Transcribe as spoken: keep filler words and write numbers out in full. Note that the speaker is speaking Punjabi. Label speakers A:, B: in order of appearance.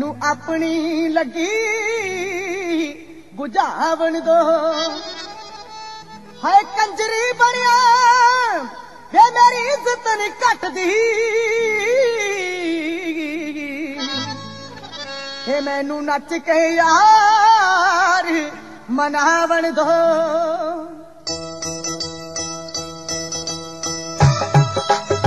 A: ਮੈਨੂੰ ਆਪਣੀ ਲੱਗੀ ਬੁਝਾਵਣ ਦੋ ਹਾਏ ਕੰਜਰੀ ਬਣਿਆ ਵੇ ਮੇਰੀ ਇੱਜ਼ਤ ਨਹੀਂ ਘਟਦੀ ਏ ਮੈਨੂੰ ਨੱਚ ਕੇ ਯਾਰ ਮਨਾਵਣ ਦੋ।